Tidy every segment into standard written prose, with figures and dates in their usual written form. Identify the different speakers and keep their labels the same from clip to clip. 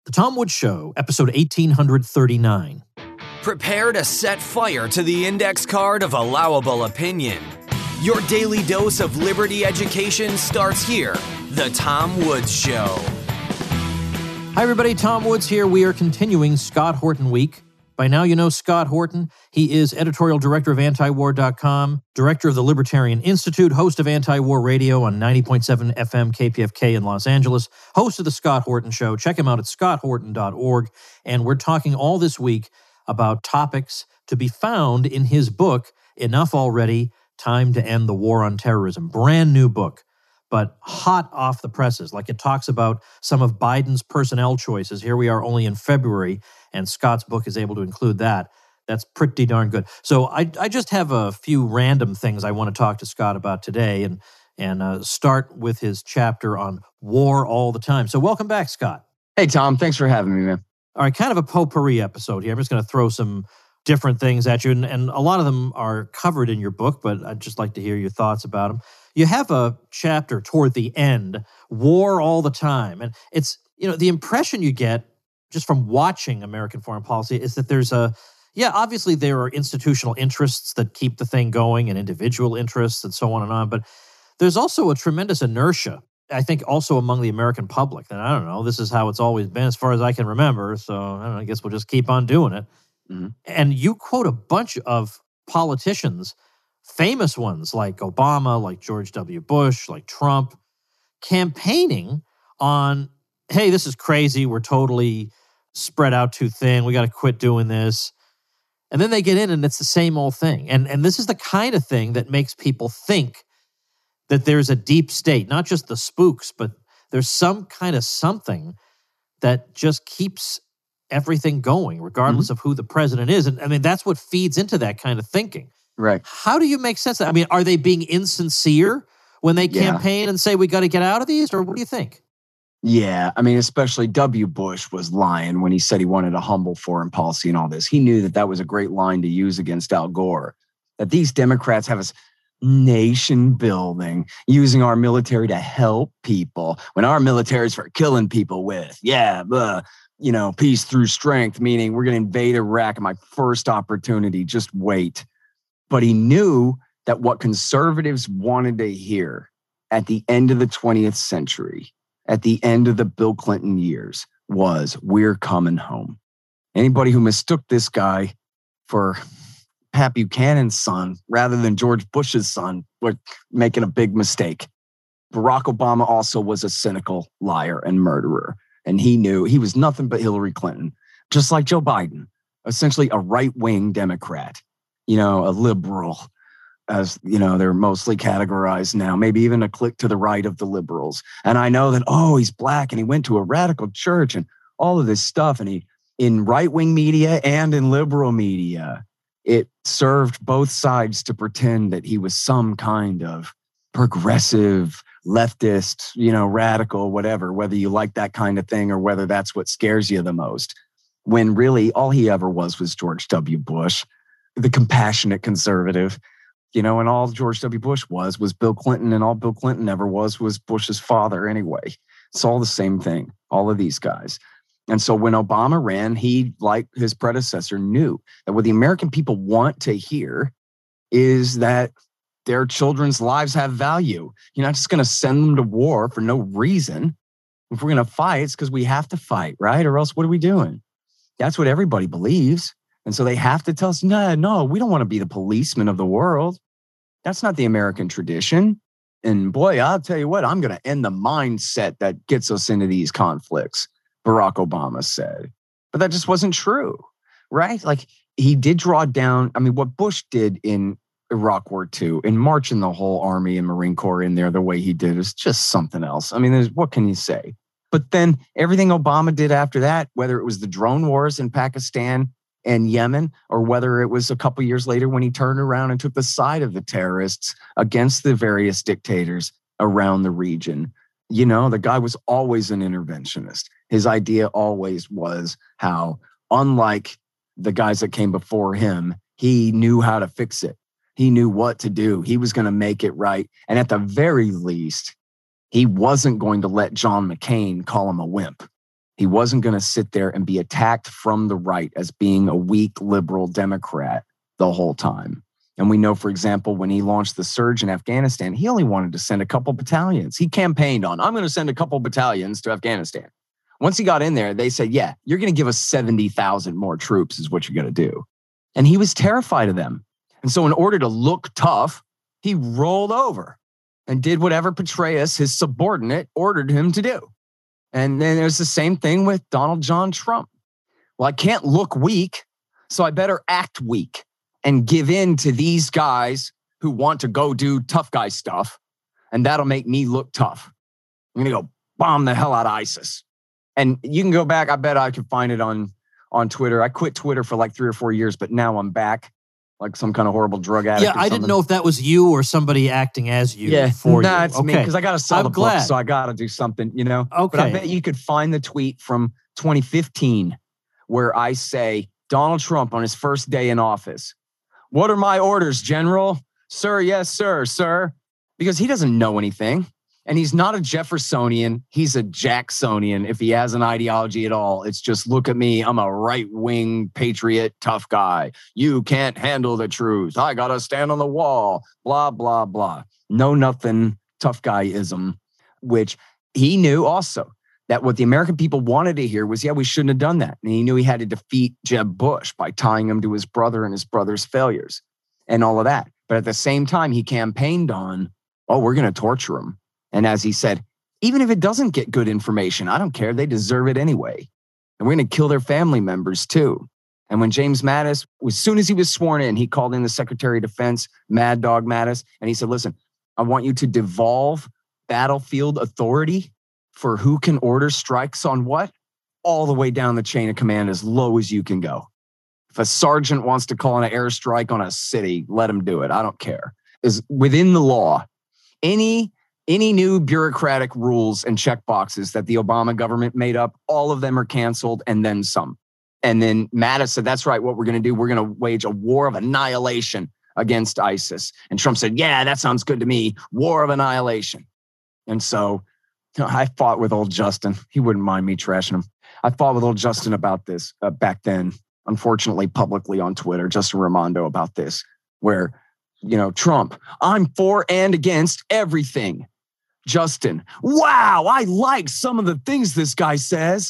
Speaker 1: The Tom Woods Show, episode 1839.
Speaker 2: Prepare to set fire to the index card of allowable opinion. Your daily dose of liberty education starts here. The Tom Woods Show.
Speaker 1: Hi, everybody. Tom Woods here. We are continuing Scott Horton Week. By now, you know Scott Horton. He is editorial director of antiwar.com, director of the Libertarian Institute, host of Anti-War Radio on 90.7 FM KPFK in Los Angeles, host of The Scott Horton Show. Check him out at scotthorton.org. And we're talking all this week about topics to be found in his book, Enough Already, Time to End the War on Terrorism. Brand new book, but hot off the presses. Like, it talks about some of Biden's personnel choices. Here we are only in February, and Scott's book is able to include that. That's pretty darn good. So I just have a few random things I want to talk to Scott about today, and start with his chapter on war all the time. So welcome back, Scott.
Speaker 3: Hey, Tom. Thanks for having me, man.
Speaker 1: All right, kind of a potpourri episode here. I'm just going to throw some different things at you, and a lot of them are covered in your book, but I'd just like to hear your thoughts about them. You have a chapter toward the end, war all the time, and it's, you know, the impression you get just from watching American foreign policy is that there's obviously there are institutional interests that keep the thing going and individual interests and so on, but there's also a tremendous inertia, I think, also among the American public. And I don't know, this is how it's always been as far as I can remember, so I don't know, I guess we'll just keep on doing it. Mm-hmm. And you quote a bunch of politicians, famous ones like Obama, like George W. Bush, like Trump, campaigning on, hey, this is crazy, we're totally spread out too thin, we got to quit doing this. And then they get in and it's the same old thing. And this is the kind of thing that makes people think that there's a deep state, not just the spooks, but there's some kind of something that just keeps everything going, regardless of who the president is. And I mean, that's what feeds into that kind of thinking.
Speaker 3: Right.
Speaker 1: How do you make sense of that? I mean, are they being insincere when they campaign and say, we got to get out of these? Or what do you think?
Speaker 3: Yeah, I mean, especially W. Bush was lying when he said he wanted a humble foreign policy and all this. He knew that was a great line to use against Al Gore, that these Democrats have us nation building, using our military to help people when our military is for killing people with, peace through strength, meaning we're going to invade Iraq at my first opportunity, just wait. But he knew that what conservatives wanted to hear at the end of the 20th century, at the end of the Bill Clinton years, was, we're coming home. Anybody who mistook this guy for Pat Buchanan's son rather than George Bush's son were making a big mistake. Barack Obama also was a cynical liar and murderer. And he knew he was nothing but Hillary Clinton, just like Joe Biden, essentially a right-wing Democrat, a liberal, as they're mostly categorized now, maybe even a click to the right of the liberals. And I know that, he's black and he went to a radical church and all of this stuff. And he, in right-wing media and in liberal media, it served both sides to pretend that he was some kind of progressive, leftist, radical, whatever, whether you like that kind of thing or whether that's what scares you the most. When really all he ever was George W. Bush, the compassionate conservative. And all George W. Bush was Bill Clinton, and all Bill Clinton ever was Bush's father anyway. It's all the same thing, all of these guys. And so when Obama ran, he, like his predecessor, knew that what the American people want to hear is that their children's lives have value. You're not just going to send them to war for no reason. If we're going to fight, it's because we have to fight, right? Or else what are we doing? That's what everybody believes. And so they have to tell us, no, we don't want to be the policemen of the world. That's not the American tradition. And boy, I'll tell you what, I'm going to end the mindset that gets us into these conflicts, Barack Obama said. But that just wasn't true, right? Like, he did draw down, what Bush did in Iraq War II, in marching the whole Army and Marine Corps in there the way he did is just something else. What can you say? But then everything Obama did after that, whether it was the drone wars in Pakistan and Yemen, or whether it was a couple years later when he turned around and took the side of the terrorists against the various dictators around the region. The guy was always an interventionist. His idea always was how, unlike the guys that came before him, he knew how to fix it. He knew what to do. He was going to make it right. And at the very least, he wasn't going to let John McCain call him a wimp. He wasn't going to sit there and be attacked from the right as being a weak liberal Democrat the whole time. And we know, for example, when he launched the surge in Afghanistan, he only wanted to send a couple battalions. He campaigned on, I'm going to send a couple battalions to Afghanistan. Once he got in there, they said, yeah, you're going to give us 70,000 more troops is what you're going to do. And he was terrified of them. And so in order to look tough, he rolled over and did whatever Petraeus, his subordinate, ordered him to do. And then there's the same thing with Donald John Trump. Well, I can't look weak, so I better act weak and give in to these guys who want to go do tough guy stuff. And that'll make me look tough. I'm going to go bomb the hell out of ISIS. And you can go back. I bet I could find it on Twitter. I quit Twitter for like 3 or 4 years, but now I'm back like some kind of horrible drug addict.
Speaker 1: Yeah, I didn't know if that was you or somebody acting as you for you.
Speaker 3: It's me because I got to sell the book, so I got to do something, Okay. But I bet you could find the tweet from 2015 where I say, Donald Trump on his first day in office, what are my orders, General? Sir, yes, sir. Because he doesn't know anything. And he's not a Jeffersonian. He's a Jacksonian. If he has an ideology at all, it's just, look at me. I'm a right-wing patriot, tough guy. You can't handle the truth. I got to stand on the wall. Blah, blah, blah. No, nothing, tough guyism, which he knew also that what the American people wanted to hear was, yeah, we shouldn't have done that. And he knew he had to defeat Jeb Bush by tying him to his brother and his brother's failures and all of that. But at the same time, he campaigned on, oh, we're going to torture him. And as he said, even if it doesn't get good information, I don't care. They deserve it anyway. And we're going to kill their family members too. And when James Mattis, as soon as he was sworn in, he called in the Secretary of Defense, Mad Dog Mattis, and he said, listen, I want you to devolve battlefield authority for who can order strikes on what, all the way down the chain of command as low as you can go. If a sergeant wants to call in an airstrike on a city, let him do it. I don't care. Is within the law. Any new bureaucratic rules and checkboxes that the Obama government made up, all of them are canceled and then some. And then Mattis said, that's right, what we're going to do, we're going to wage a war of annihilation against ISIS. And Trump said, yeah, that sounds good to me. War of annihilation. And so I fought with old Justin. He wouldn't mind me trashing him. I fought with old Justin about this back then, unfortunately, publicly on Twitter, Justin Raimondo, about this, where, Trump, I'm for and against everything. Justin, wow, I like some of the things this guy says,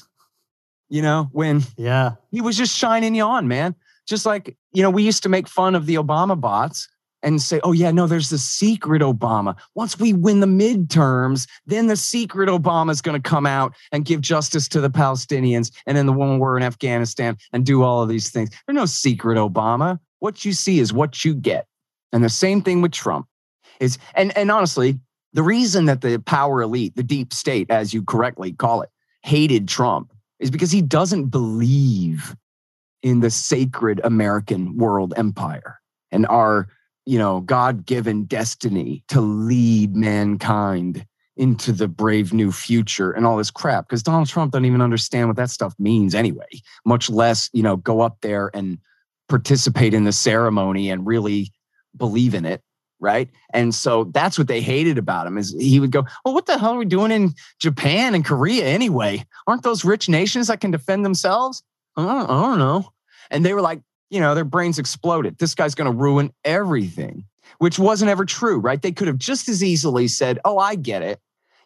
Speaker 3: when he was just shining you on, man. Just like, we used to make fun of the Obama bots and say, oh, yeah, no, there's the secret Obama. Once we win the midterms, then the secret Obama is going to come out and give justice to the Palestinians and then the one war in Afghanistan and do all of these things. There's no secret Obama. What you see is what you get. And the same thing with Trump is, and honestly, the reason that the power elite, the deep state, as you correctly call it, hated Trump is because he doesn't believe in the sacred American world empire and our, God-given destiny to lead mankind into the brave new future and all this crap. Because Donald Trump doesn't even understand what that stuff means anyway, much less, go up there and participate in the ceremony and really believe in it. Right. And so that's what they hated about him is he would go, well, what the hell are we doing in Japan and Korea anyway? Aren't those rich nations that can defend themselves? I don't know. And they were like, their brains exploded. This guy's going to ruin everything, which wasn't ever true. Right. They could have just as easily said, oh, I get it.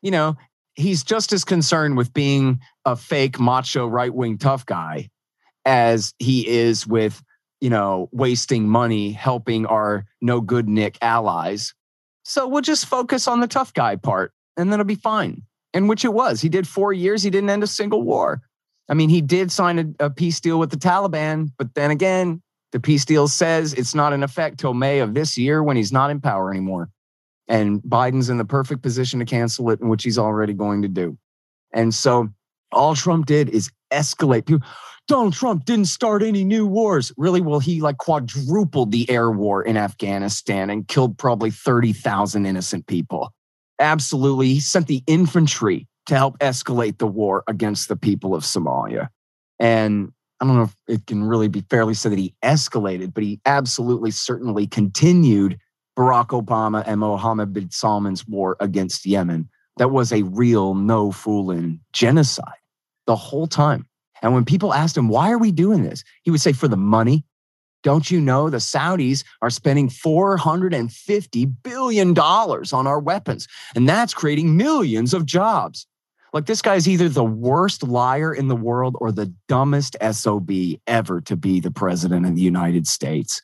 Speaker 3: He's just as concerned with being a fake macho right wing tough guy as he is with wasting money helping our no good Nick allies. So we'll just focus on the tough guy part and then it'll be fine. And which it was. He did 4 years. He didn't end a single war. I mean, he did sign a peace deal with the Taliban, but then again, the peace deal says it's not in effect till May of this year when he's not in power anymore. And Biden's in the perfect position to cancel it, which he's already going to do. And so all Trump did is escalate. People, Donald Trump didn't start any new wars. Really? Well, he quadrupled the air war in Afghanistan and killed probably 30,000 innocent people. Absolutely. He sent the infantry to help escalate the war against the people of Somalia. And I don't know if it can really be fairly said that he escalated, but he absolutely certainly continued Barack Obama and Mohammed bin Salman's war against Yemen. That was a real no-fooling genocide. the whole time. And when people asked him, why are we doing this? He would say, for the money. Don't you know the Saudis are spending $450 billion on our weapons? And that's creating millions of jobs. Like, this guy is either the worst liar in the world or the dumbest SOB ever to be the president of the United States.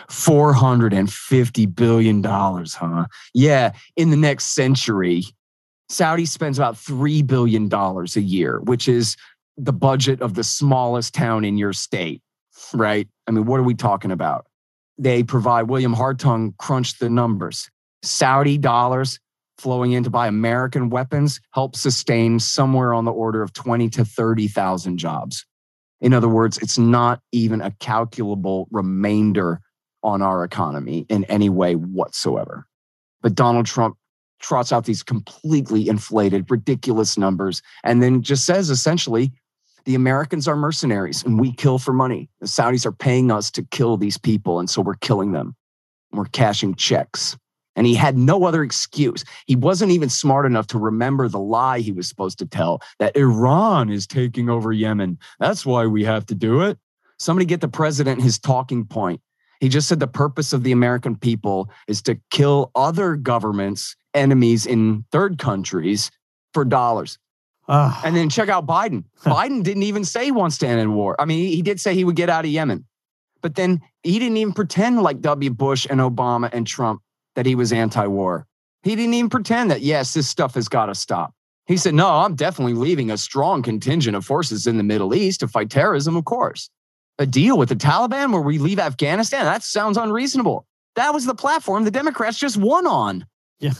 Speaker 3: $450 billion, huh? Yeah, in the next century, Saudi spends about $3 billion a year, which is the budget of the smallest town in your state, right? I mean, what are we talking about? They provide, William Hartung crunched the numbers. Saudi dollars flowing in to buy American weapons help sustain somewhere on the order of 20 to 30,000 jobs. In other words, it's not even a calculable remainder on our economy in any way whatsoever. But Donald Trump trots out these completely inflated, ridiculous numbers, and then just says essentially, the Americans are mercenaries and we kill for money. The Saudis are paying us to kill these people, and so we're killing them. We're cashing checks. And he had no other excuse. He wasn't even smart enough to remember the lie he was supposed to tell, that Iran is taking over Yemen. That's why we have to do it. Somebody get the president his talking point. He just said the purpose of the American people is to kill other governments, enemies in third countries for dollars. And then check out Biden. Biden didn't even say he wants to end in war. I mean, he did say he would get out of Yemen. But then he didn't even pretend like W. Bush and Obama and Trump that he was anti-war. He didn't even pretend that, yes, this stuff has got to stop. He said, no, I'm definitely leaving a strong contingent of forces in the Middle East to fight terrorism, of course. A deal with the Taliban where we leave Afghanistan? That sounds unreasonable. That was the platform the Democrats just won on.
Speaker 1: Yeah.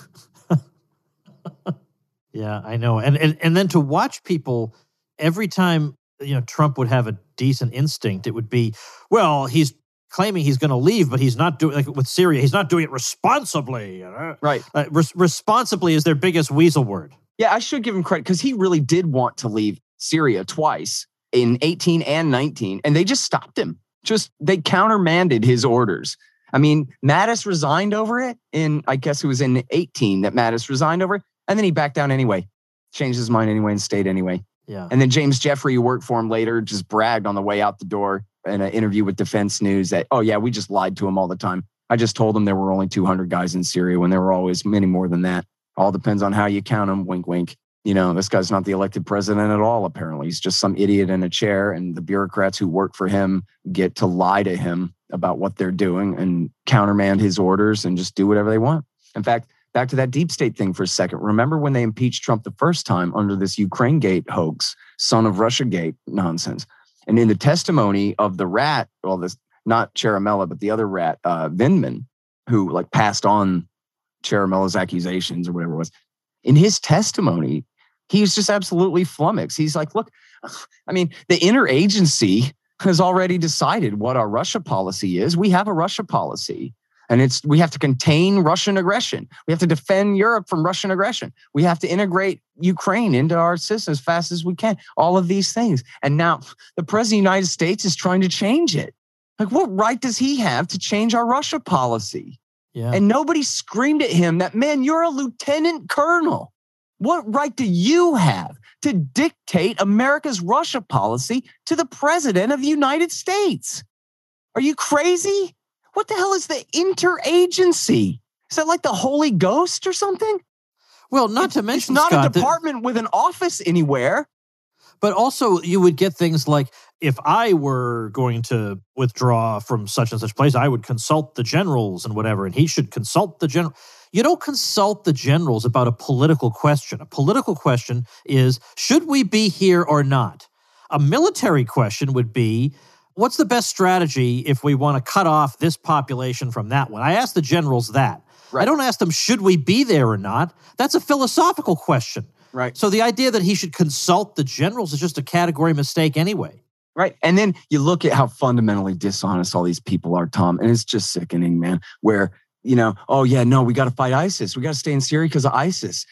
Speaker 1: Yeah, I know. And then to watch people every time, Trump would have a decent instinct, it would be, well, he's claiming he's going to leave, but he's not doing, like with Syria, he's not doing it responsibly.
Speaker 3: Right.
Speaker 1: Responsibly is their biggest weasel word.
Speaker 3: Yeah, I should give him credit because he really did want to leave Syria twice in 18 and 19, and they just stopped him. They countermanded his orders. I mean, Mattis resigned over it I guess it was in 18 that Mattis resigned over it, and then he backed down anyway, changed his mind anyway and stayed anyway.
Speaker 1: Yeah.
Speaker 3: And then James Jeffrey, who worked for him later, just bragged on the way out the door in an interview with Defense News that, oh yeah, we just lied to him all the time. I just told him there were only 200 guys in Syria when there were always many more than that. All depends on how you count them. Wink, wink. This guy's not the elected president at all, apparently. He's just some idiot in a chair, and the bureaucrats who work for him get to lie to him about what they're doing and countermand his orders and just do whatever they want. In fact, back to that deep state thing for a second. Remember when they impeached Trump the first time under this Ukraine Gate hoax, son of Russia Gate nonsense? And in the testimony of the rat, well, this not Ciaramella, but the other rat, Vindman, who passed on Ciaramella's accusations or whatever it was, in his testimony, he was just absolutely flummoxed. He's like, look, I mean, the interagency has already decided what our Russia policy is. We have a Russia policy, and we have to contain Russian aggression. We have to defend Europe from Russian aggression. We have to integrate Ukraine into our system as fast as we can. All of these things. And now the president of the United States is trying to change it. Like, what right does he have to change our Russia policy?
Speaker 1: Yeah.
Speaker 3: And nobody screamed at him that, man, you're a lieutenant colonel. What right do you have to dictate America's Russia policy to the president of the United States? Are you crazy? What the hell is the interagency? Is that like the Holy Ghost or something?
Speaker 1: Well, not to mention,
Speaker 3: it's not
Speaker 1: Scott,
Speaker 3: a department with an office anywhere.
Speaker 1: But also, you would get things like, if I were going to withdraw from such and such place, I would consult the generals and whatever, and he should consult the general. You don't consult the generals about a political question. A political question is, should we be here or not? A military question would be, what's the best strategy if we want to cut off this population from that one? I ask the generals that. Right. I don't ask them, should we be there or not? That's a philosophical question.
Speaker 3: Right.
Speaker 1: So the idea that he should consult the generals is just a category mistake anyway.
Speaker 3: Right. And then you look at how fundamentally dishonest all these people are, Tom, and it's just sickening, man, where, oh yeah, no, we got to fight ISIS. We got to stay in Syria because of ISIS.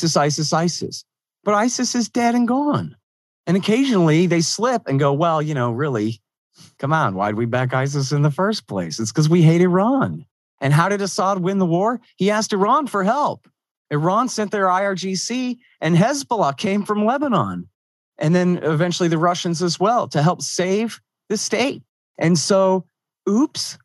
Speaker 3: ISIS. But ISIS is dead and gone. And occasionally they slip and go, well, really, come on, why'd we back ISIS in the first place? It's because we hate Iran. And how did Assad win the war? He asked Iran for help. Iran sent their IRGC, and Hezbollah came from Lebanon. and then eventually the Russians as well, to help save the state. And so, oops,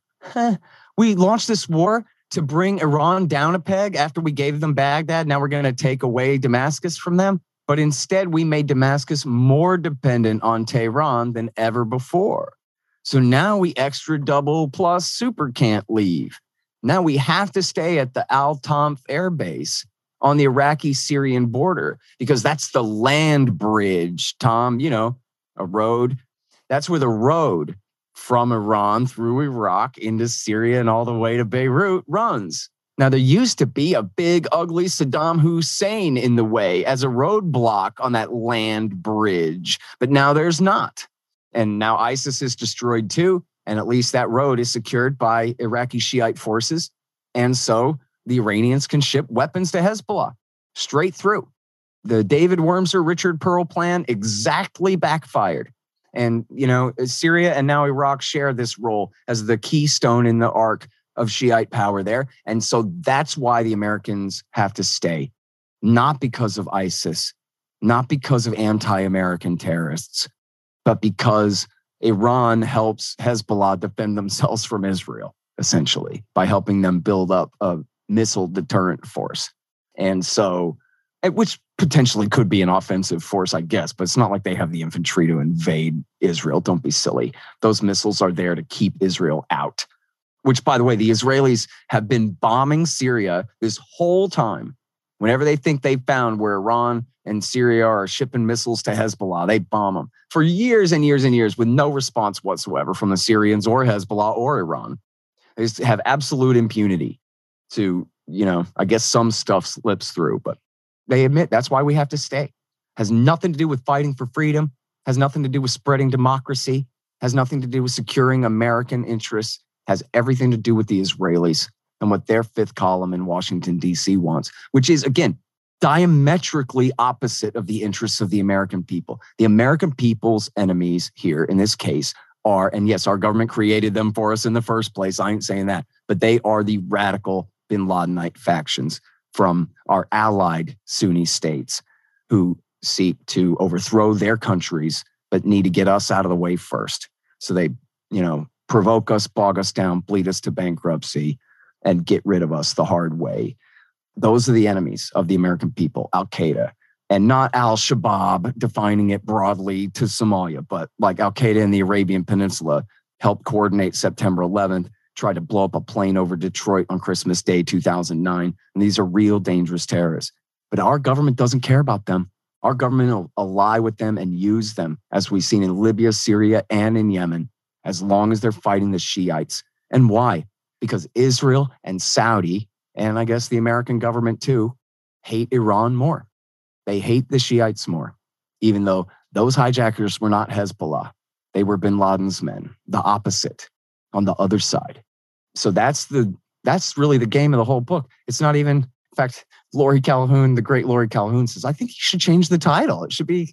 Speaker 3: we launched this war to bring Iran down a peg after we gave them Baghdad. Now we're going to take away Damascus from them. But instead, we made Damascus more dependent on Tehran than ever before. So now we extra double plus super can't leave. Now we have to stay at the Al-Tanf Air Base on the Iraqi-Syrian border because that's the land bridge, Tom, a road. That's where the road from Iran through Iraq into Syria and all the way to Beirut runs. Now, there used to be a big, ugly Saddam Hussein in the way as a roadblock on that land bridge, but now there's not. And now ISIS is destroyed too, and at least that road is secured by Iraqi Shiite forces. And so the Iranians can ship weapons to Hezbollah straight through. The David Wurmser, Richard Pearl plan exactly backfired. And, Syria and now Iraq share this role as the keystone in the arc of Shiite power there. And so that's why the Americans have to stay, not because of ISIS, not because of anti-American terrorists, but because Iran helps Hezbollah defend themselves from Israel, essentially, by helping them build up a missile deterrent force. And so, which potentially could be an offensive force, I guess, but it's not like they have the infantry to invade Israel. Don't be silly. Those missiles are there to keep Israel out. Which, by the way, the Israelis have been bombing Syria this whole time. Whenever they think they found where Iran and Syria are shipping missiles to Hezbollah, they bomb them for years and years and years with no response whatsoever from the Syrians or Hezbollah or Iran. They just have absolute impunity to, I guess some stuff slips through, but they admit that's why we have to stay. Has nothing to do with fighting for freedom, has nothing to do with spreading democracy, has nothing to do with securing American interests, has everything to do with the Israelis and what their fifth column in Washington, D.C. wants, which is, again, diametrically opposite of the interests of the American people. The American people's enemies here, in this case, are, and yes, our government created them for us in the first place. I ain't saying that, but they are the radical bin Ladenite factions from our allied Sunni states who seek to overthrow their countries, but need to get us out of the way first. So they, provoke us, bog us down, bleed us to bankruptcy, and get rid of us the hard way. Those are the enemies of the American people, Al-Qaeda, and not Al-Shabaab, defining it broadly to Somalia, but like Al-Qaeda in the Arabian Peninsula helped coordinate September 11th, tried to blow up a plane over Detroit on Christmas Day, 2009. And these are real dangerous terrorists. But our government doesn't care about them. Our government will ally with them and use them, as we've seen in Libya, Syria, and in Yemen, as long as they're fighting the Shiites. And why? Because Israel and Saudi, and I guess the American government too, hate Iran more. They hate the Shiites more, even though those hijackers were not Hezbollah. They were bin Laden's men, the opposite, on the other side. So that's really the game of the whole book. It's not even, in fact, Lori Calhoun, the great Lori Calhoun says, I think you should change the title. It should be,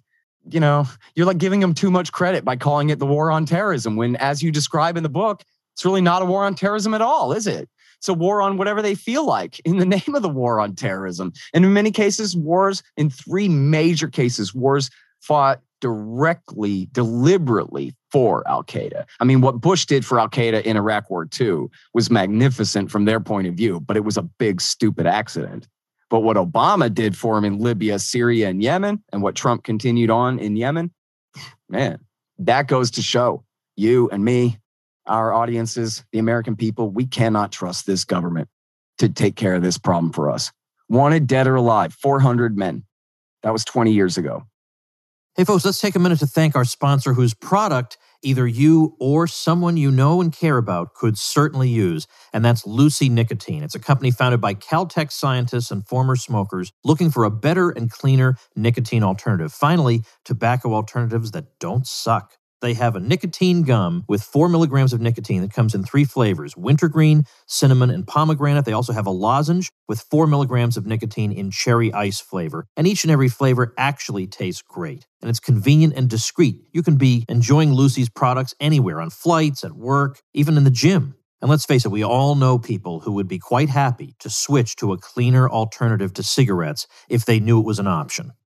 Speaker 3: you're like giving them too much credit by calling it the war on terrorism, when, as you describe in the book, it's really not a war on terrorism at all, is it? It's a war on whatever they feel like in the name of the war on terrorism. And in many cases, in three major cases, wars fought directly, deliberately for Al-Qaeda. I mean, what Bush did for Al-Qaeda in Iraq War II was magnificent from their point of view, but it was a big, stupid accident. But what Obama did for him in Libya, Syria, and Yemen, and what Trump continued on in Yemen, man, that goes to show you and me, our audiences, the American people, we cannot trust this government to take care of this problem for us. Wanted dead or alive, 400 men. That was 20 years ago.
Speaker 1: Hey, folks, let's take a minute to thank our sponsor, whose product either you or someone you know and care about could certainly use, and that's Lucy Nicotine. It's a company founded by Caltech scientists and former smokers looking for a better and cleaner nicotine alternative. Finally, tobacco alternatives that don't suck. They have a nicotine gum with 4 milligrams of nicotine that comes in 3 flavors, wintergreen, cinnamon, and pomegranate. They also have a lozenge with 4 milligrams of nicotine in cherry ice flavor. And each and every flavor actually tastes great. And it's convenient and discreet. You can be enjoying Lucy's products anywhere, on flights, at work, even in the gym. And let's face it, we all know people who would be quite happy to switch to a cleaner alternative to cigarettes if they knew it was an option.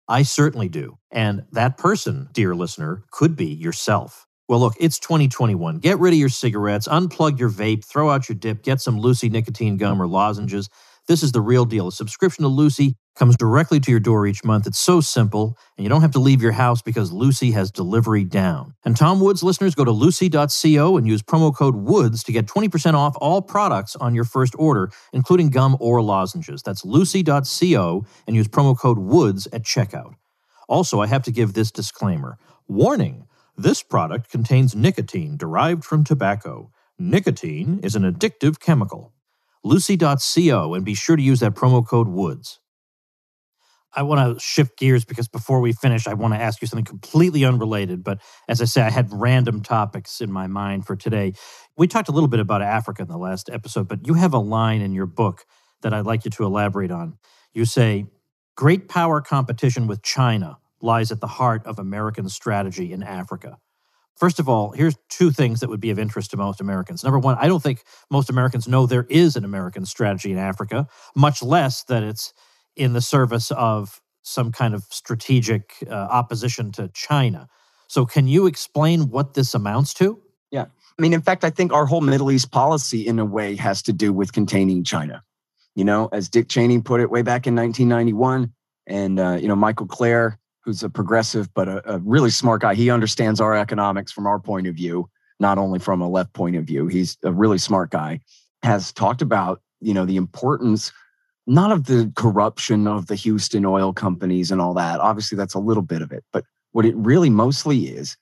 Speaker 1: I certainly do. And that person, dear listener, could be yourself. Well, look, it's 2021. Get rid of your cigarettes, unplug your vape, throw out your dip, get some Lucy nicotine gum or lozenges. This is the real deal. A subscription to Lucy comes directly to your door each month. It's so simple, and you don't have to leave your house because Lucy has delivery down. And Tom Woods listeners, go to lucy.co and use promo code WOODS to get 20% off all products on your first order, including gum or lozenges. That's lucy.co and use promo code WOODS at checkout. Also, I have to give this disclaimer. Warning, this product contains nicotine derived from tobacco. Nicotine is an addictive chemical. Lucy.co, and be sure to use that promo code WOODS. I want to shift gears because before we finish, I want to ask you something completely unrelated. But as I say, I had random topics in my mind for today. We talked a little bit about Africa in the last episode, but you have a line in your book that I'd like you to elaborate on. You say, great power competition with China lies at the heart of American strategy in Africa. First of all, here's two things that would be of interest to most Americans. Number one, I don't think most Americans know there is an American strategy in Africa, much less that it's in the service of some kind of strategic opposition to China. So can you explain what this amounts to?
Speaker 3: Yeah. I mean, in fact, I think our whole Middle East policy in a way has to do with containing China. You know, as Dick Cheney put it way back in 1991, and, Michael Clare, who's a progressive, but a really smart guy. He understands our economics from our point of view, not only from a left point of view. He's a really smart guy, has talked about, the importance, not of the corruption of the Houston oil companies and all that. Obviously, that's a little bit of it. But what it really mostly is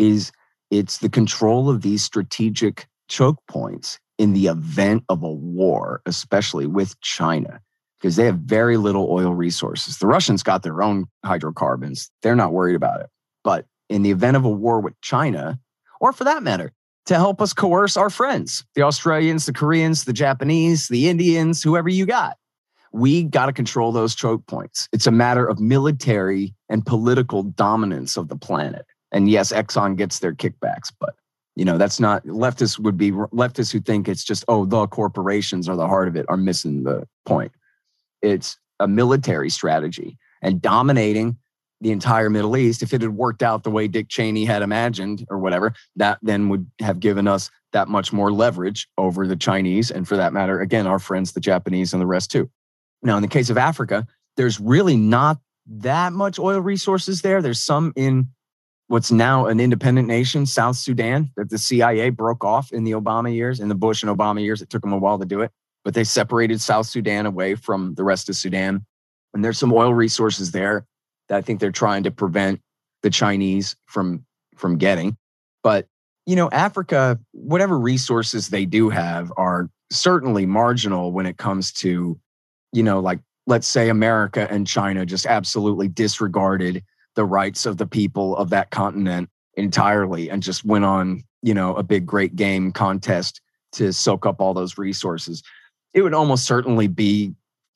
Speaker 3: it's the control of these strategic choke points in the event of a war, especially with China, because they have very little oil resources. The Russians got their own hydrocarbons. They're not worried about it. But in the event of a war with China, or for that matter, to help us coerce our friends, the Australians, the Koreans, the Japanese, the Indians, whoever you got, we got to control those choke points. It's a matter of military and political dominance of the planet. And yes, Exxon gets their kickbacks, but that's not leftists who think it's just, the corporations are the heart of it, are missing the point. It's a military strategy, and dominating the entire Middle East, if it had worked out the way Dick Cheney had imagined or whatever, that then would have given us that much more leverage over the Chinese. And for that matter, again, our friends, the Japanese and the rest too. Now, in the case of Africa, there's really not that much oil resources there. There's some in what's now an independent nation, South Sudan, that the CIA broke off in the Obama years, in the Bush and Obama years. It took them a while to do it. But they separated South Sudan away from the rest of Sudan. And there's some oil resources there that I think they're trying to prevent the Chinese from getting. But, Africa, whatever resources they do have are certainly marginal when it comes to, like, let's say America and China just absolutely disregarded the rights of the people of that continent entirely and just went on, a big great game contest to soak up all those resources. It would almost certainly be,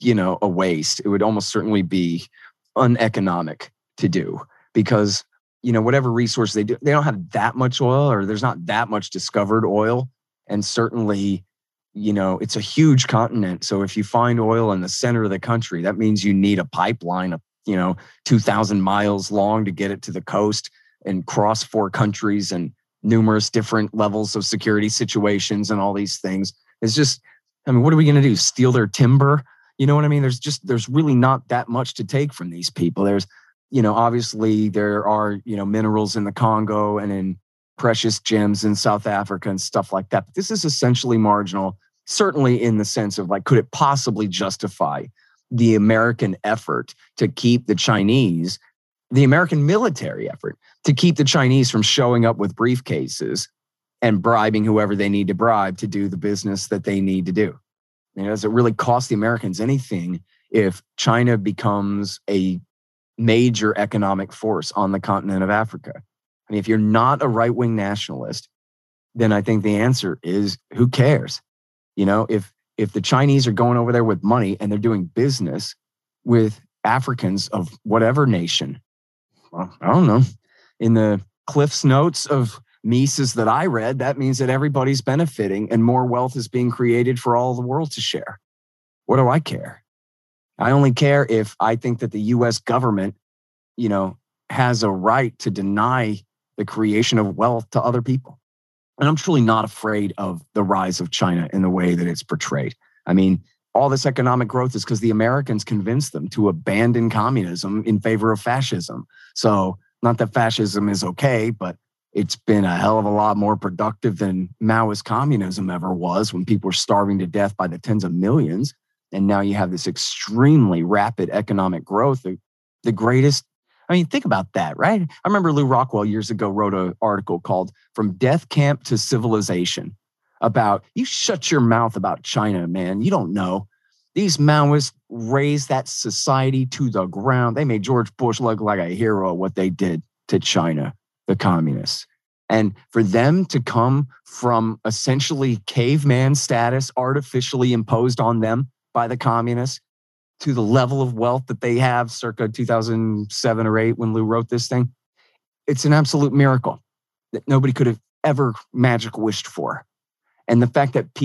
Speaker 3: a waste. It would almost certainly be uneconomic to do because, whatever resource they do, they don't have that much oil, or there's not that much discovered oil. And certainly, it's a huge continent. So if you find oil in the center of the country, that means you need a pipeline of, 2,000 miles long to get it to the coast and cross 4 countries and numerous different levels of security situations and all these things. It's just, what are we going to do? Steal their timber? You know what I mean? There's really not that much to take from these people. There's, obviously there are, minerals in the Congo and in precious gems in South Africa and stuff like that. But this is essentially marginal, certainly in the sense of like, could it possibly justify the American effort to keep the American military effort to keep the Chinese from showing up with briefcases and bribing whoever they need to bribe to do the business that they need to do? Does it really cost the Americans anything if China becomes a major economic force on the continent of Africa? If you're not a right-wing nationalist, then I think the answer is, who cares? If the Chinese are going over there with money and they're doing business with Africans of whatever nation, well, I don't know. In the Cliff's Notes of Mises that I read, that means that everybody's benefiting and more wealth is being created for all the world to share. What do I care? I only care if I think that the U.S. government has a right to deny the creation of wealth to other people. And I'm truly not afraid of the rise of China in the way that it's portrayed. I mean, all this economic growth is because the Americans convinced them to abandon communism in favor of fascism. So not that fascism is okay, but it's been a hell of a lot more productive than Maoist communism ever was, when people were starving to death by the tens of millions. And now you have this extremely rapid economic growth, the greatest. I mean, think about that, right? I remember Lou Rockwell years ago wrote an article called From Death Camp to Civilization about, you shut your mouth about China, man. You don't know. These Maoists raised that society to the ground. They made George Bush look like a hero, what they did to China, the communists. And for them to come from essentially caveman status artificially imposed on them by the communists to the level of wealth that they have circa 2007 or 8 when Lou wrote this thing, it's an absolute miracle that nobody could have ever magic wished for. And the fact that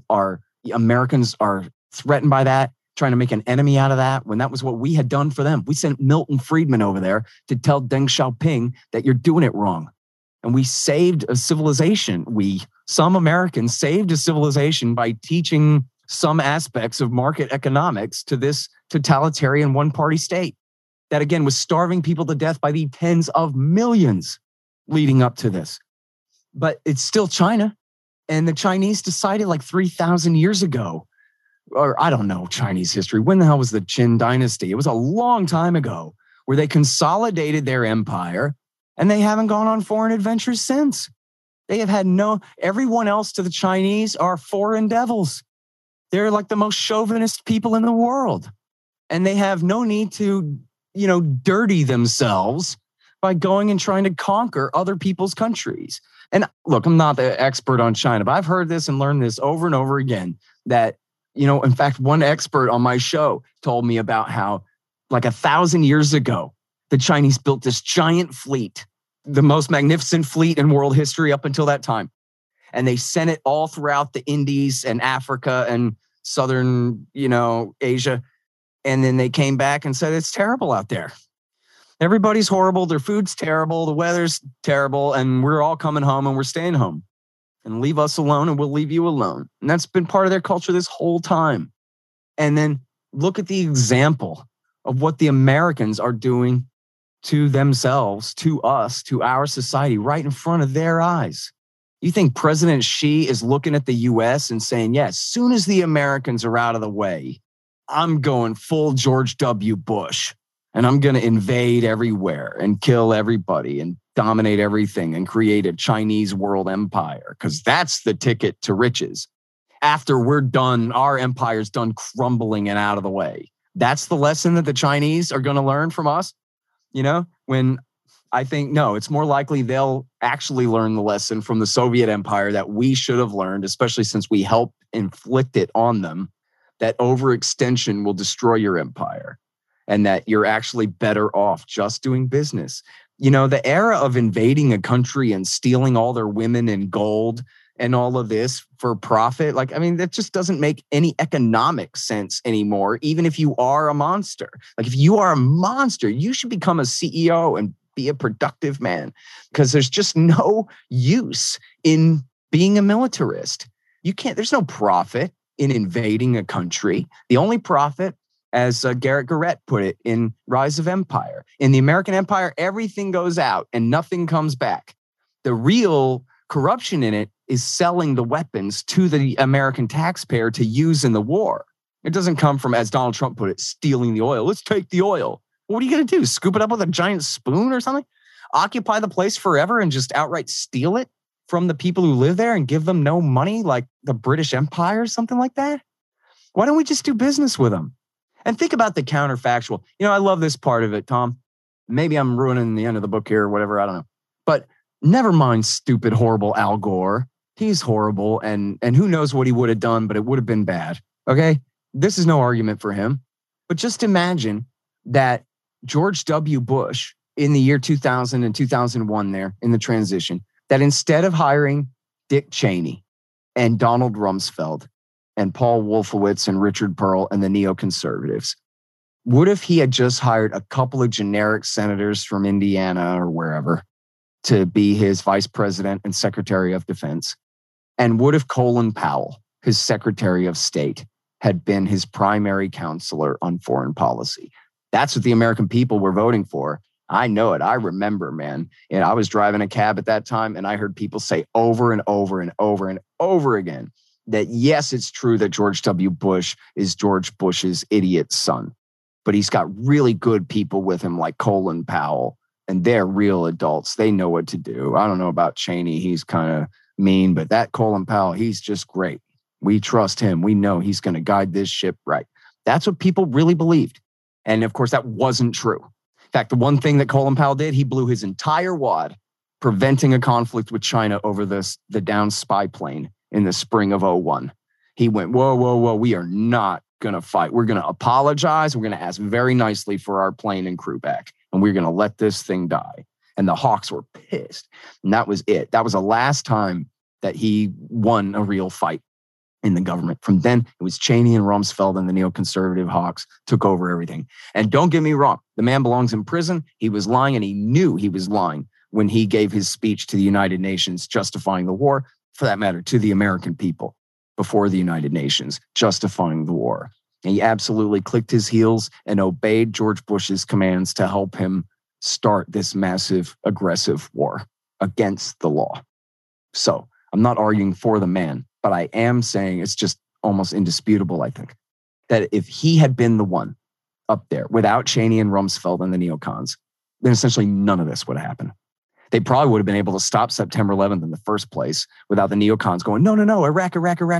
Speaker 3: Americans are threatened by that, trying to make an enemy out of that, when that was what we had done for them. We sent Milton Friedman over there to tell Deng Xiaoping that you're doing it wrong. And we saved a civilization. Some Americans saved a civilization by teaching some aspects of market economics to this totalitarian one-party state that, again, was starving people to death by the tens of millions leading up to this. But it's still China. And the Chinese decided like 3,000 years ago, or I don't know Chinese history. When the hell was the Qin dynasty? It was a long time ago, where they consolidated their empire, and they haven't gone on foreign adventures since. They have had everyone else to the Chinese are foreign devils. They're like the most chauvinist people in the world. And they have no need to, dirty themselves by going and trying to conquer other people's countries. And look, I'm not the expert on China, but I've heard this and learned this over and over again, that, in fact, one expert on my show told me about how, like 1,000 years ago, the Chinese built this giant fleet, the most magnificent fleet in world history up until that time. And they sent it all throughout the Indies and Africa and southern, Asia. And then they came back and said, it's terrible out there. Everybody's horrible. Their food's terrible. The weather's terrible. And we're all coming home and we're staying home. And leave us alone and we'll leave you alone. And that's been part of their culture this whole time. And then look at the example of what the Americans are doing to themselves, to us, to our society, right in front of their eyes. You think President Xi is looking at the U.S. and saying, yeah, as soon as the Americans are out of the way, I'm going full George W. Bush, and I'm going to invade everywhere and kill everybody and dominate everything and create a Chinese world empire, because that's the ticket to riches. After we're done, our empire's done crumbling and out of the way. That's the lesson that the Chinese are going to learn from us. When I think, no, it's more likely they'll actually learn the lesson from the Soviet Empire that we should have learned, especially since we helped inflict it on them, that overextension will destroy your empire and that you're actually better off just doing business. The era of invading a country and stealing all their women and gold and all of this for profit, that just doesn't make any economic sense anymore, even if you are a monster. Like, if you are a monster, you should become a CEO and be a productive man, because there's just no use in being a militarist. There's no profit in invading a country. The only profit, as Garrett Garrett put it in Rise of Empire, in the American Empire, everything goes out and nothing comes back. The real corruption in it is selling the weapons to the American taxpayer to use in the war. It doesn't come from, as Donald Trump put it, stealing the oil. Let's take the oil. What are you going to do? Scoop it up with a giant spoon or something? Occupy the place forever and just outright steal it from the people who live there and give them no money, like the British Empire or something like that? Why don't we just do business with them? And think about the counterfactual. I love this part of it, Tom. Maybe I'm ruining the end of the book here or whatever. I don't know. But never mind stupid, horrible Al Gore. He's horrible. And who knows what he would have done, but it would have been bad. Okay? This is no argument for him. But just imagine that George W. Bush in the year 2000 and 2001 there in the transition, that instead of hiring Dick Cheney and Donald Rumsfeld and Paul Wolfowitz and Richard Pearl and the neoconservatives, What if he had just hired a couple of generic senators from Indiana or wherever to be his vice president and secretary of defense? And what if Colin Powell, his secretary of state, had been his primary counselor on foreign policy? That's what the American people were voting for. I know it. I remember, man. And I was driving a cab at that time, and I heard people say over and over and over and over again that, yes, it's true that George W. Bush is George Bush's idiot son, but he's got really good people with him like Colin Powell, and they're real adults. They know what to do. I don't know about Cheney. He's kind of mean, but that Colin Powell, he's just great. We trust him. We know he's going to guide this ship right. That's what people really believed. And of course, that wasn't true. In fact, the one thing that Colin Powell did, he blew his entire wad preventing a conflict with China over the down spy plane in the spring of 2001. He went, whoa, we are not going to fight. We're going to apologize. We're going to ask very nicely for our plane and crew back, and we're going to let this thing die. And the Hawks were pissed. And that was it. That was the last time that he won a real fight in the government. From then, it was Cheney and Rumsfeld, and the neoconservative Hawks took over everything. And don't get me wrong, the man belongs in prison. He was lying, and he knew he was lying when he gave his speech to the United Nations justifying the war, for that matter, to the American people before the United Nations, justifying the war. And he absolutely clicked his heels and obeyed George Bush's commands to help him start this massive, aggressive war against the law. So I'm not arguing for the man, but I am saying it's just almost indisputable, I think, that if he had been the one up there without Cheney and Rumsfeld and the neocons, then essentially none of this would happen. They probably would have been able to stop September 11th in the first place without the neocons going, no, Iraq.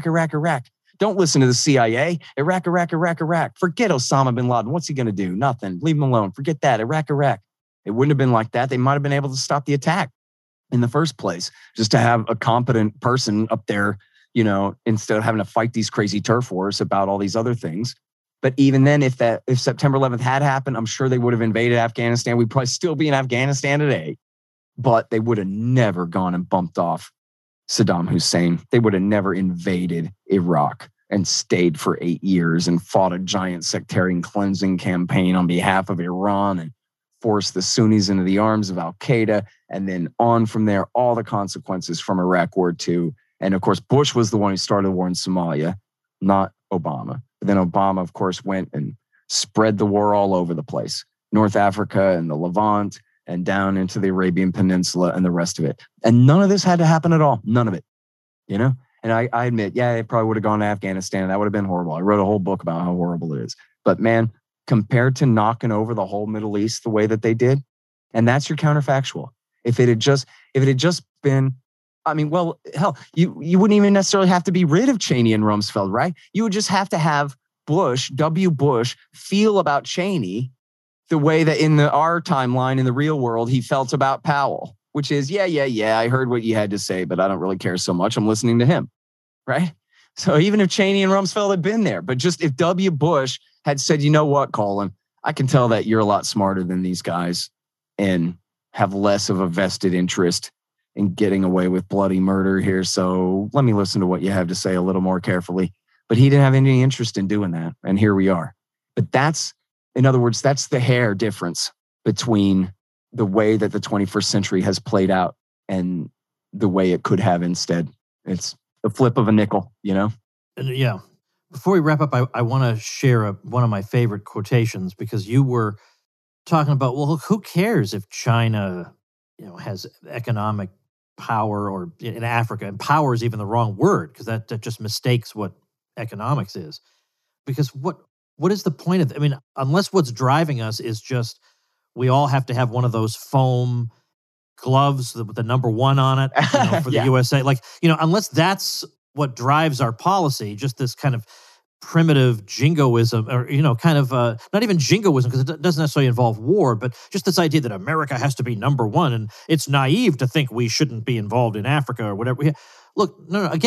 Speaker 3: Don't listen to the CIA. Iraq. Forget Osama bin Laden. What's he going to do? Nothing. Leave him alone. Forget that. Iraq. It wouldn't have been like that. They might have been able to stop the attack in the first place, just to have a competent person up there, instead of having to fight these crazy turf wars about all these other things. But even then, if September 11th had happened, I'm sure they would have invaded Afghanistan. We'd probably still be in Afghanistan today. But they would have never gone and bumped off Saddam Hussein. They would have never invaded Iraq and stayed for 8 years and fought a giant sectarian cleansing campaign on behalf of Iran and forced the Sunnis into the arms of al-Qaeda. And then on from there, all the consequences from Iraq War II. And of course, Bush was the one who started the war in Somalia, not Obama. But then Obama, of course, went and spread the war all over the place. North Africa and the Levant, and down into the Arabian Peninsula and the rest of it. And none of this had to happen at all. None of it, And I admit, it probably would have gone to Afghanistan. That would have been horrible. I wrote a whole book about how horrible it is. But man, compared to knocking over the whole Middle East the way that they did, and that's your counterfactual. If it had just been, hell, you wouldn't even necessarily have to be rid of Cheney and Rumsfeld, right? You would just have to have W. Bush, feel about Cheney the way that in our timeline in the real world, he felt about Powell, which is, I heard what you had to say, but I don't really care so much. I'm listening to him, right? So even if Cheney and Rumsfeld had been there, but just if W. Bush had said, you know what, Colin, I can tell that you're a lot smarter than these guys and have less of a vested interest in getting away with bloody murder here. So let me listen to what you have to say a little more carefully. But he didn't have any interest in doing that. And here we are. But in other words, that's the hair difference between the way that the 21st century has played out and the way it could have instead. It's the flip of a nickel,
Speaker 1: And yeah. Before we wrap up, I want to share one of my favorite quotations, because you were talking about, well, who cares if China, has economic power, or in Africa, and power is even the wrong word, because that just mistakes what economics is. Because what is the point of it? Unless what's driving us is just we all have to have one of those foam gloves with the number 1 on it for the USA. Unless that's what drives our policy, just this kind of primitive jingoism, or, not even jingoism, because it doesn't necessarily involve war, but just this idea that America has to be number 1. And it's naive to think we shouldn't be involved in Africa or whatever. Look,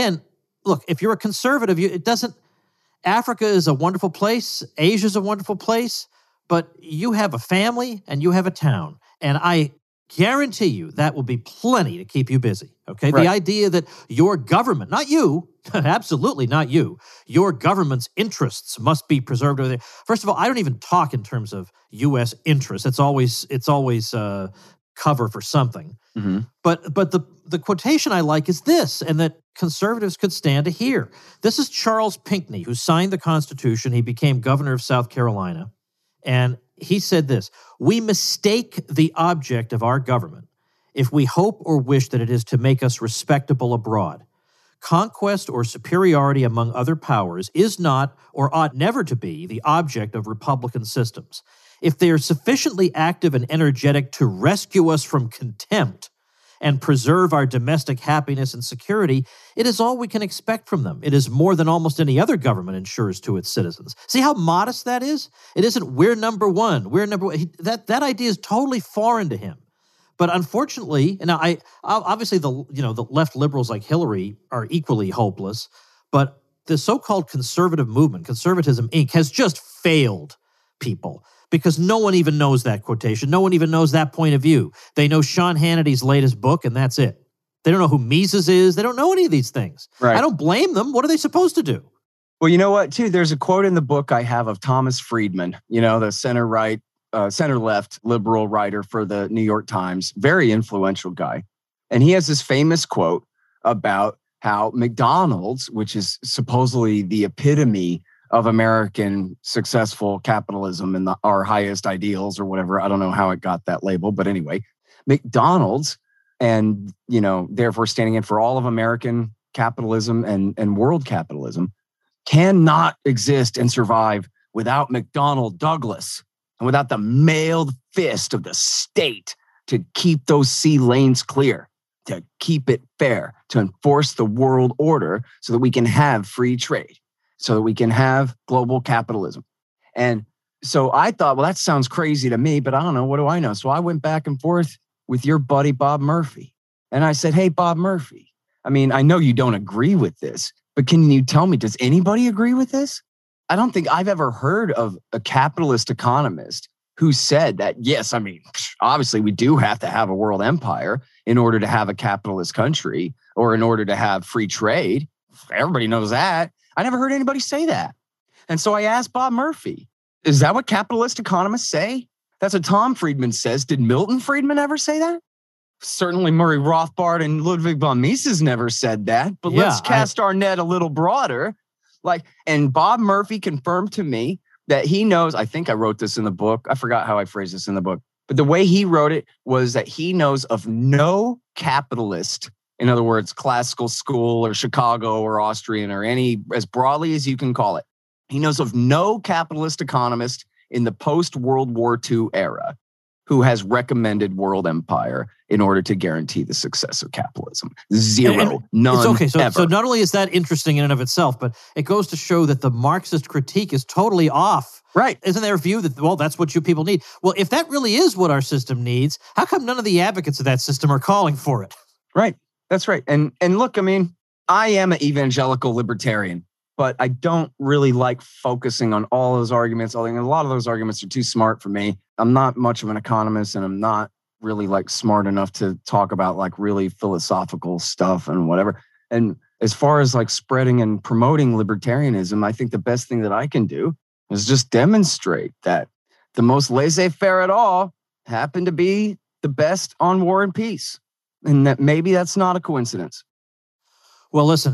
Speaker 1: if you're a conservative, it doesn't. Africa is a wonderful place. Asia is a wonderful place. But you have a family and you have a town. And I guarantee you that will be plenty to keep you busy, okay?
Speaker 3: Right.
Speaker 1: The idea that your government, not you, absolutely not you, your government's interests must be preserved over there. First of all, I don't even talk in terms of U.S. interests. It's always cover for something.
Speaker 3: Mm-hmm.
Speaker 1: But the quotation I like is this, and that conservatives could stand to hear. This is Charles Pinckney, who signed the Constitution. He became governor of South Carolina. And he said this: "We mistake the object of our government if we hope or wish that it is to make us respectable abroad. Conquest or superiority among other powers is not, or ought never to be, the object of republican systems. If they are sufficiently active and energetic to rescue us from contempt and preserve our domestic happiness and security, it is all we can expect from them. It is more than almost any other government ensures to its citizens." See how modest that is? It isn't, we're number one. We're number one. That idea is totally foreign to him. But unfortunately, and I obviously the left liberals like Hillary are equally hopeless, but the so-called conservative movement, Conservatism Inc., has just failed people, because no one even knows that quotation. No one even knows that point of view. They know Sean Hannity's latest book, and that's it. They don't know who Mises is. They don't know any of these things.
Speaker 3: Right.
Speaker 1: I don't blame them. What are they supposed to do?
Speaker 3: Well, you know what, too? There's a quote in the book I have of Thomas Friedman, the center-right, center-left liberal writer for the New York Times, very influential guy. And he has this famous quote about how McDonald's, which is supposedly the epitome of American successful capitalism and our highest ideals or whatever. I don't know how it got that label, but anyway, McDonald's, and, therefore standing in for all of American capitalism and world capitalism, cannot exist and survive without McDonnell Douglas and without the mailed fist of the state to keep those sea lanes clear, to keep it fair, to enforce the world order so that we can have free trade, so that we can have global capitalism. And so I thought, well, that sounds crazy to me, but I don't know. What do I know? So I went back and forth with your buddy, Bob Murphy. And I said, hey, Bob Murphy, I mean, I know you don't agree with this, but can you tell me, does anybody agree with this? I don't think I've ever heard of a capitalist economist who said that, yes, I mean, obviously we do have to have a world empire in order to have a capitalist country or in order to have free trade. Everybody knows that. I never heard anybody say that. And so I asked Bob Murphy, is that what capitalist economists say? That's what Tom Friedman says. Did Milton Friedman ever say that? Certainly Murray Rothbard and Ludwig von Mises never said that, but let's cast our net a little broader. And Bob Murphy confirmed to me that he knows, I think I wrote this in the book. I forgot how I phrased this in the book, but the way he wrote it was that he knows of no capitalist, in other words, classical school or Chicago or Austrian or any, as broadly as you can call it. He knows of no capitalist economist in the post-World War II era who has recommended world empire in order to guarantee the success of capitalism. Zero. None.
Speaker 1: It's okay. So,
Speaker 3: ever.
Speaker 1: So not only is that interesting in and of itself, but it goes to show that the Marxist critique is totally off.
Speaker 3: Right.
Speaker 1: Isn't there a view that, well, that's what you people need? Well, if that really is what our system needs, how come none of the advocates of that system are calling for it?
Speaker 3: Right. That's right. And look, I mean, I am an evangelical libertarian, but I don't really like focusing on all those arguments. I think a lot of those arguments are too smart for me. I'm not much of an economist, and I'm not really smart enough to talk about really philosophical stuff and whatever. And as far as spreading and promoting libertarianism, I think the best thing that I can do is just demonstrate that the most laissez-faire at all happen to be the best on War and Peace. And that maybe that's not a coincidence.
Speaker 1: Well, listen,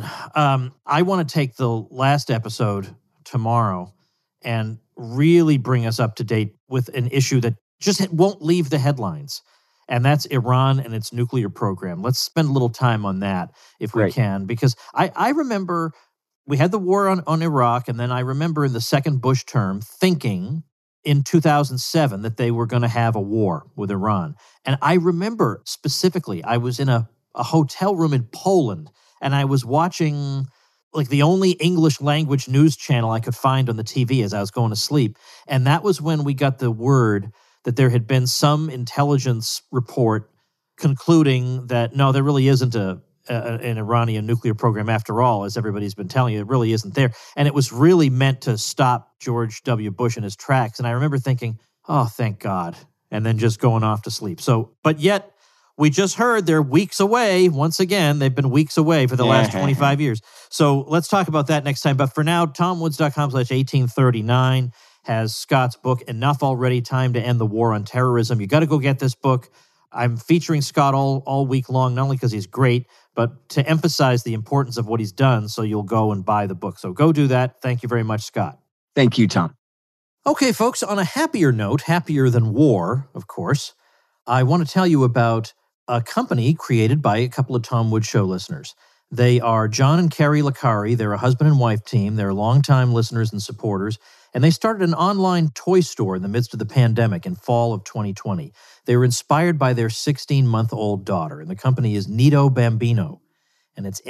Speaker 1: I want to take the last episode tomorrow and really bring us up to date with an issue that just won't leave the headlines. And that's Iran and its nuclear program. Let's spend a little time on that if we can, because I remember we had the war on Iraq, and then I remember in the second Bush term thinking in 2007 that they were going to have a war with Iran. And I remember specifically, I was in a hotel room in Poland, and I was watching the only English language news channel I could find on the TV as I was going to sleep. And that was when we got the word that there had been some intelligence report concluding that, no, there really isn't an Iranian nuclear program after all, as everybody's been telling you. It really isn't there. And it was really meant to stop George W. Bush in his tracks. And I remember thinking, oh, thank God. and then just going off to sleep. So, but yet we just heard they're weeks away. Once again, they've been weeks away for the last 25 years. So let's talk about that next time. But for now, TomWoods.com/1839 has Scott's book, Enough Already, Time to End the War on Terrorism. You got to go get this book. I'm featuring Scott all week long, not only because he's great, but to emphasize the importance of what he's done, so you'll go and buy the book. So go do that. Thank you very much, Scott.
Speaker 3: Thank you, Tom.
Speaker 1: Okay, folks, on a happier note, happier than war, of course, I want to tell you about a company created by a couple of Tom Woods Show listeners. They are John and Carrie Licari. They're a husband and wife team. They're longtime listeners and supporters. And they started an online toy store in the midst of the pandemic in fall of 2020. They were inspired by their 16-month-old daughter. And the company is Nido Bambino. And it's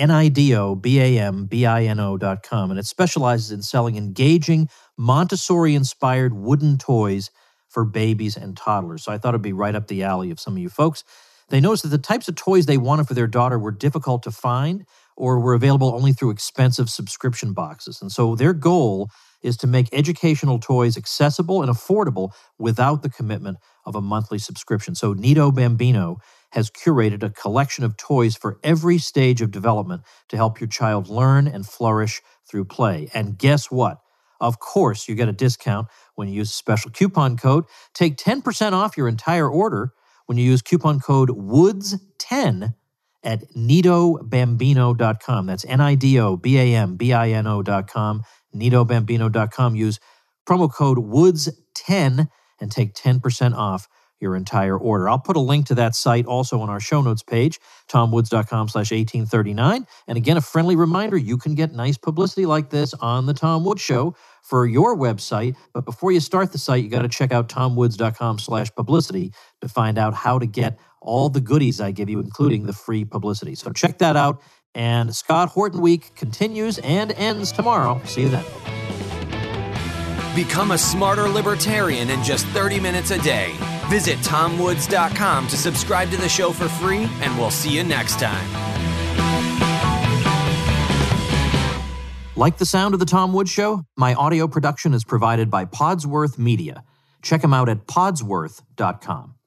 Speaker 1: NIDOBAMBINO.com. And it specializes in selling engaging, Montessori-inspired wooden toys for babies and toddlers. So I thought it'd be right up the alley of some of you folks. They noticed that the types of toys they wanted for their daughter were difficult to find or were available only through expensive subscription boxes. And so their goal is to make educational toys accessible and affordable without the commitment of a monthly subscription. So Nido Bambino has curated a collection of toys for every stage of development to help your child learn and flourish through play. And guess what? Of course, you get a discount when you use a special coupon code. Take 10% off your entire order when you use coupon code WOODS10 at nidobambino.com. That's NIDOBAMBINO.com, nidobambino.com. Use promo code WOODS10 and take 10% off your entire order. I'll put a link to that site also on our show notes page, tomwoods.com/1839. And again, a friendly reminder, you can get nice publicity like this on The Tom Woods Show for your website. But before you start the site, you got to check out tomwoods.com/publicity to find out how to get all the goodies I give you, including the free publicity. So check that out. And Scott Horton Week continues and ends tomorrow. See you then.
Speaker 2: Become a smarter libertarian in just 30 minutes a day. Visit TomWoods.com to subscribe to the show for free, and we'll see you next time.
Speaker 1: Like the sound of The Tom Woods Show? My audio production is provided by Podsworth Media. Check them out at podsworth.com.